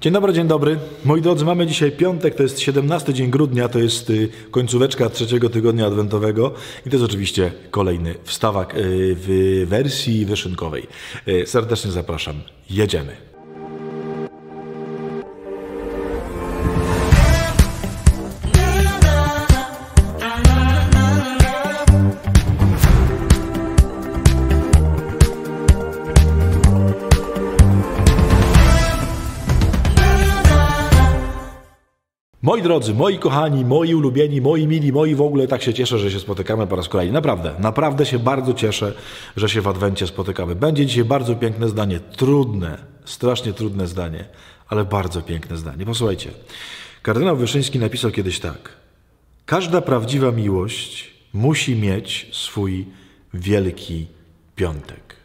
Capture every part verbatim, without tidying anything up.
Dzień dobry, dzień dobry. Moi drodzy, mamy dzisiaj piątek, to jest siedemnasty dzień grudnia, to jest końcóweczka trzeciego tygodnia adwentowego i to jest oczywiście kolejny wstawak w wersji wyszynkowej. Serdecznie zapraszam. Jedziemy. Moi drodzy, moi kochani, moi ulubieni, moi mili, moi w ogóle, tak się cieszę, że się spotykamy po raz kolejny. Naprawdę, naprawdę się bardzo cieszę, że się w Adwencie spotykamy. Będzie dzisiaj bardzo piękne zdanie, trudne, strasznie trudne zdanie, ale bardzo piękne zdanie. Posłuchajcie, kardynał Wyszyński napisał kiedyś tak. Każda prawdziwa miłość musi mieć swój wielki piątek.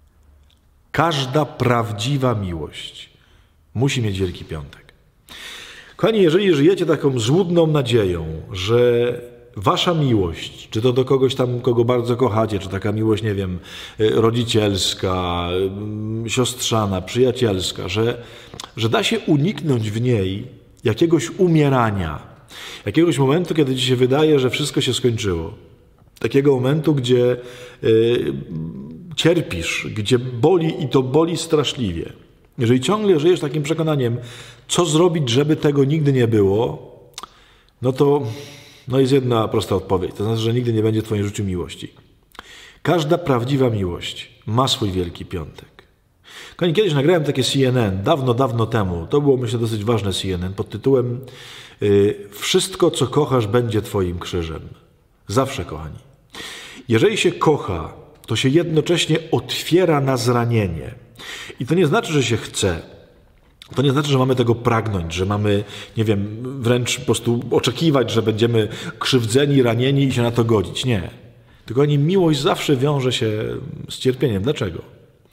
Każda prawdziwa miłość musi mieć wielki piątek. Kochani, jeżeli żyjecie taką złudną nadzieją, że wasza miłość, czy to do kogoś tam, kogo bardzo kochacie, czy taka miłość, nie wiem, rodzicielska, siostrzana, przyjacielska, że, że da się uniknąć w niej jakiegoś umierania, jakiegoś momentu, kiedy ci się wydaje, że wszystko się skończyło. Takiego momentu, gdzie y, cierpisz, gdzie boli i to boli straszliwie. Jeżeli ciągle żyjesz takim przekonaniem, co zrobić, żeby tego nigdy nie było, no to no jest jedna prosta odpowiedź. To znaczy, że nigdy nie będzie w twoim życiu miłości. Każda prawdziwa miłość ma swój wielki piątek. Kiedyś nagrałem takie C N N, dawno, dawno temu. To było, myślę, dosyć ważne C N N pod tytułem Wszystko, co kochasz, będzie twoim krzyżem. Zawsze, kochani. Jeżeli się kocha, to się jednocześnie otwiera na zranienie. I to nie znaczy, że się chce. To nie znaczy, że mamy tego pragnąć, że mamy, nie wiem, wręcz po prostu oczekiwać, że będziemy krzywdzeni, ranieni i się na to godzić. Nie. Tylko miłość zawsze wiąże się z cierpieniem. Dlaczego?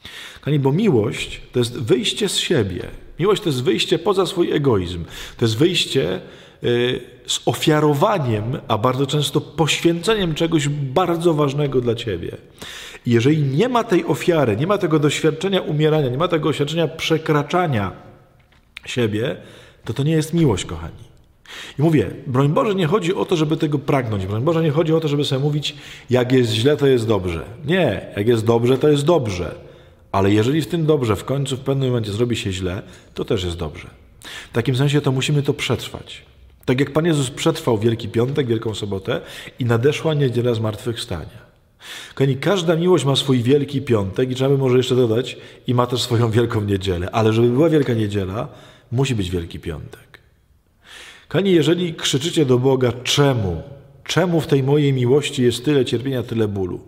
Bo miłość to jest wyjście z siebie. Miłość to jest wyjście poza swój egoizm. To jest wyjście y, z ofiarowaniem, a bardzo często poświęceniem czegoś bardzo ważnego dla ciebie. I jeżeli nie ma tej ofiary, nie ma tego doświadczenia umierania, nie ma tego doświadczenia przekraczania siebie, to to nie jest miłość, kochani. I mówię, broń Boże, nie chodzi o to, żeby tego pragnąć. Broń Boże, nie chodzi o to, żeby sobie mówić, jak jest źle, to jest dobrze. Nie, jak jest dobrze, to jest dobrze. Ale jeżeli w tym dobrze w końcu w pewnym momencie zrobi się źle, to też jest dobrze. W takim sensie to musimy to przetrwać. Tak jak Pan Jezus przetrwał Wielki Piątek, Wielką Sobotę i nadeszła niedziela zmartwychwstania. Kochani, każda miłość ma swój Wielki Piątek i trzeba by może jeszcze dodać, i ma też swoją Wielką Niedzielę. Ale żeby była Wielka Niedziela, musi być Wielki Piątek. Kochani, jeżeli krzyczycie do Boga, czemu? Czemu w tej mojej miłości jest tyle cierpienia, tyle bólu?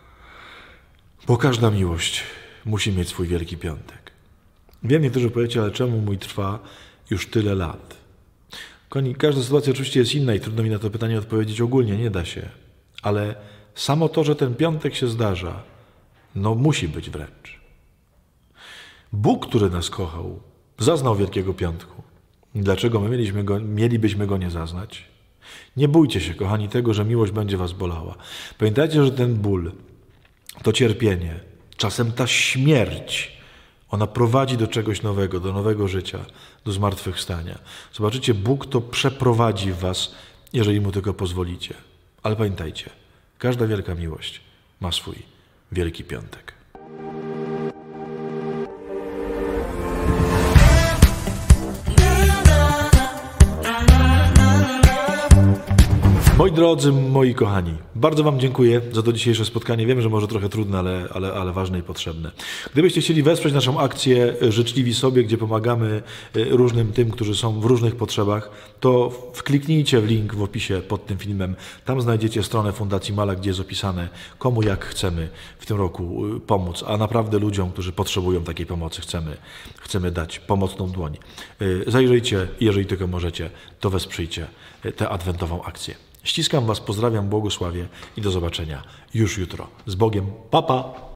Bo każda miłość musi mieć swój Wielki Piątek. Wiem, niektórzy powiecie, ale czemu mój trwa już tyle lat? Kochani, każda sytuacja oczywiście jest inna i trudno mi na to pytanie odpowiedzieć ogólnie, nie da się. Ale samo to, że ten piątek się zdarza, no musi być wręcz. Bóg, który nas kochał, zaznał Wielkiego Piątku. Dlaczego my mieliśmy go, mielibyśmy go nie zaznać? Nie bójcie się, kochani, tego, że miłość będzie was bolała. Pamiętajcie, że ten ból, to cierpienie, czasem ta śmierć, ona prowadzi do czegoś nowego, do nowego życia, do zmartwychwstania. Zobaczycie, Bóg to przeprowadzi w was, jeżeli mu tylko pozwolicie. Ale pamiętajcie, każda wielka miłość ma swój Wielki Piątek. Moi drodzy, moi kochani, bardzo wam dziękuję za to dzisiejsze spotkanie. Wiem, że może trochę trudne, ale, ale, ale ważne i potrzebne. Gdybyście chcieli wesprzeć naszą akcję Życzliwi Sobie, gdzie pomagamy różnym tym, którzy są w różnych potrzebach, to wkliknijcie w link w opisie pod tym filmem. Tam znajdziecie stronę Fundacji Mala, gdzie jest opisane, komu jak chcemy w tym roku pomóc. A naprawdę ludziom, którzy potrzebują takiej pomocy, chcemy, chcemy dać pomocną dłoń. Zajrzyjcie, jeżeli tylko możecie, to wesprzyjcie tę adwentową akcję. Ściskam was, pozdrawiam, błogosławię i do zobaczenia już jutro. Z Bogiem. Pa, pa!